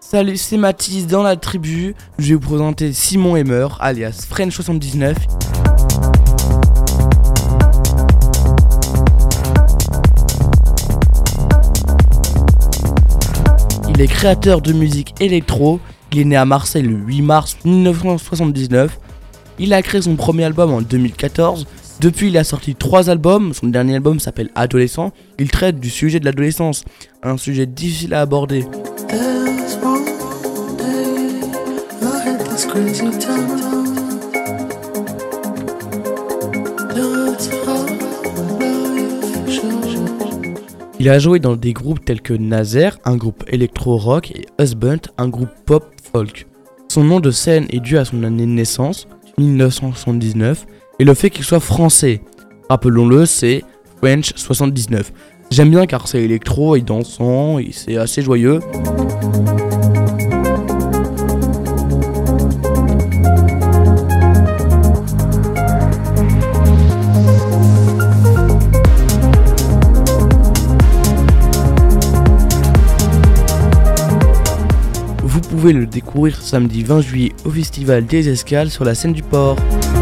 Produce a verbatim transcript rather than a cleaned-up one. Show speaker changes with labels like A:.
A: Salut, c'est Mathis dans la tribu. Je vais vous présenter Simon Emmer, alias French soixante-dix-neuf. Il est créateur de musique électro. Il est né à Marseille le huit mars dix-neuf cent soixante-dix-neuf. Il a créé son premier album en deux mille quatorze. Depuis, il a sorti trois albums. Son dernier album s'appelle Adolescent. Il traite du sujet de l'adolescence, un sujet difficile à aborder. Il a joué dans des groupes tels que Nazaire, un groupe électro-rock, et Husband, un groupe pop-folk. Son nom de scène est dû à son année de naissance, dix-neuf cent soixante-dix-neuf, et le fait qu'il soit français. Rappelons-le, c'est French soixante-dix-neuf. J'aime bien car c'est électro et dansant, et c'est assez joyeux. Vous pouvez le découvrir samedi vingt juillet au Festival des Escales sur la scène du Port.